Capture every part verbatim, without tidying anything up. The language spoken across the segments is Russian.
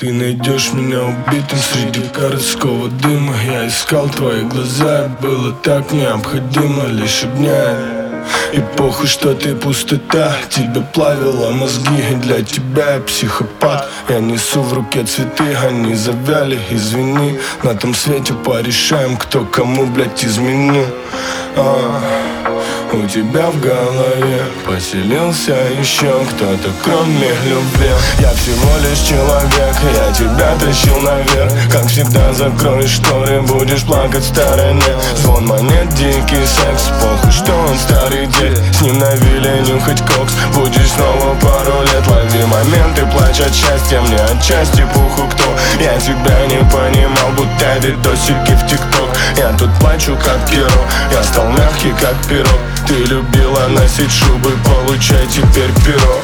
Ты найдешь меня убитым среди городского дыма. Я искал твои глаза, было так необходимо лишь обнять. И похуй, что ты пустота, тебе плавила мозги. И для тебя я психопат. Я несу в руке цветы, они завяли, извини. На том свете порешаем, кто кому, блядь, изменил. а. У тебя в голове поселился еще кто-то, кроме любви. Я всего лишь человек, я тебя тащил наверх. Как всегда закроешь шторы, будешь плакать в стороне. Звон монет, дикий секс, похуй, что он старый дед. С ним на вилле нюхать кокс, будешь снова пару лет. Лови моменты, плачь от счастья, мне отчасти пуху кто. Я тебя не понимал, будто видосики в тикток. Я тут плачу как герой, я стал мягкий как пирог. Ты любила носить шубы, получай теперь перо.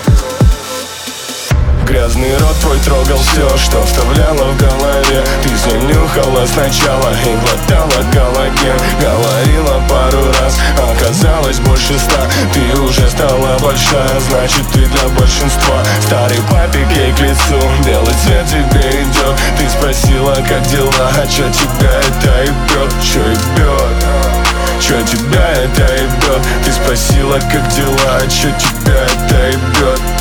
Грязный рот твой трогал все, что вставляла в голове. Ты с ним нюхала сначала и глотала коллаген. Говорила пару раз, оказалось больше ста. Ты уже стала большая, значит ты для большинства. Старый папик ей к лицу, белый цвет тебе идет. Ты спросила, как дела, а чё тебя это ебет? Чё ебет? Чё тебя это ебет? Ты спросила, как дела, а чё тебя это ебет?